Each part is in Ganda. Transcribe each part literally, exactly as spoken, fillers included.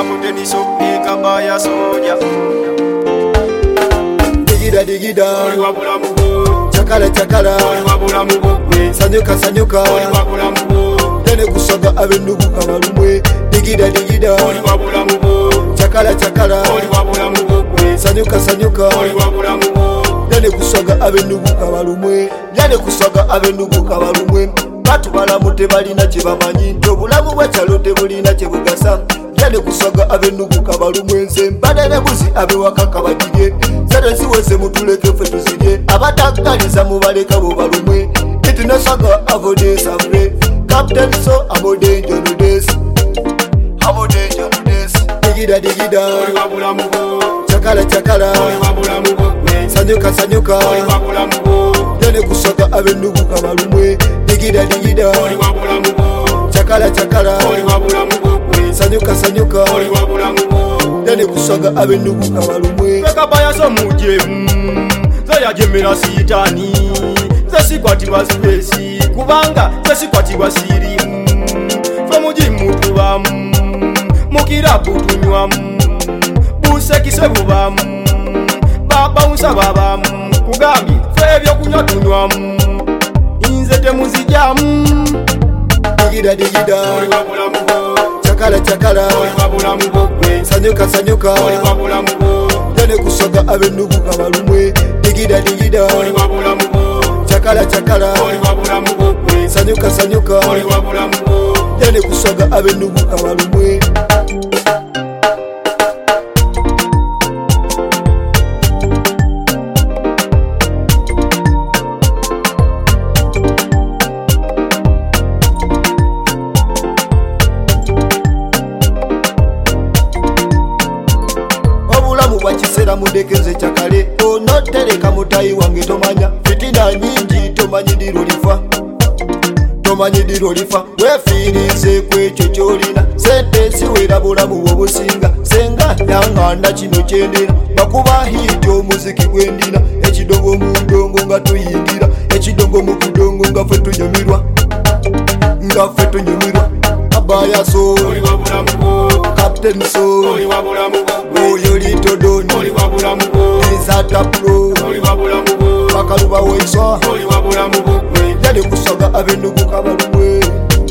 muteniso ekabaya soja digida digida oli wabula mubo chakala chakala oli wabula mubo sanyuka sanyuka oli wabula mubo tene kusaga abendugu kabalumwe digida digida oli wabula mubo chakala chakala oli wabula mubo sanyuka sanyuka oli wabula mubo tene kusaga abendugu kabalumwe tene kusaga abendugu kabalumwe batu balamu tebalina kyebamanyi nti obulamu bwekyalo tebulina kyebugasa tene kusaga abendugu kabalumwe nze mbalere buzi abewaka kabagirye sente ziweze mutuleke ffe tuzirye abatakkaliza mubaleka bo balumwe itinasaga avodesavre Captain so amode jonudes amode jonudes digida digida oli wabula mubo chakala chakala oli wabula mubo sanyuka sanyuka oli wabula mubo tene kusaga abendugu kabalumwe digida digida oli wabula mubo chakala chakala oli wabula mubo sanyuka sanyuka oli wabula mubo tene kusaga abendugu kabalumwe ekabaya so muje zayajemera sitani zesikwatibwa spesi kubanga zesikwatibwa sirimu fe mujimu tubamu mukirabu tunywamu busekise bubamu babawunsa babamu kugambye fe ebyokunywa tunywamu inze temuzijamu digida digida oli wabula mubo chakala chakala oli wabula mubo sanyuka sanyuka oli wabula mubo tene kusaga abendugu kabalumwe digida digida oli wabula mubo chakala chakala oli wabula mubo sanyuka sanyuka oli wabula mubo tene kusaga abendugu kabalumwe bwakisera mudekeze kyakale onotereka mutayi wange tomanya fitina nyingi tomanyi diro lifa tomanyi diro lifa wefiirize kwekyo kyolina sente siwera bulamu bwobusinga senga yanganda kino kyendera bakuba hiti omuziki gwendina ekidongo mu ndongo nga tuyingira ekidongo mu kudongo nga ffe tunyumirwa nga ffe tunyumirwa abaya so oli wabula mubo Captain so oli wabula mubo oyo litodoni oli wabula mubo ezataplo oli wabula mubo bakaluba weiswa oli wabula mubo yali kusaga abendugu kabalumwe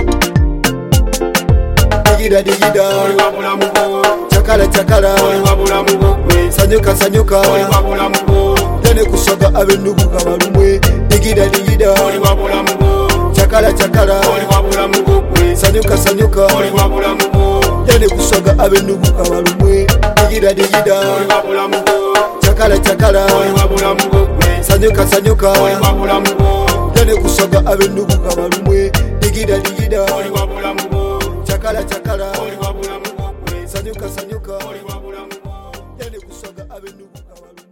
digida digida oli wabula mubo chakala chakala oli wabula mubo sanyuka sanyuka oli wabula mubo tene kusaga abendugu kabalumwe digida digida oli wabula mubo chakala chakala oli wabula mubo sanyuka sanyuka oli wabula mubo tene kusaga abendugu kabalumwe digida digida oli wabula mubo chakala chakala oli wabula mubo sanyuka sanyuka oli wabula mubo tene kusaga abendugu kabalumwe digida digida oli wabula mubo chakala chakala oli wabula mubo sanyuka sanyuka oli wabula mubo tene kusaga abendugu kabalumwe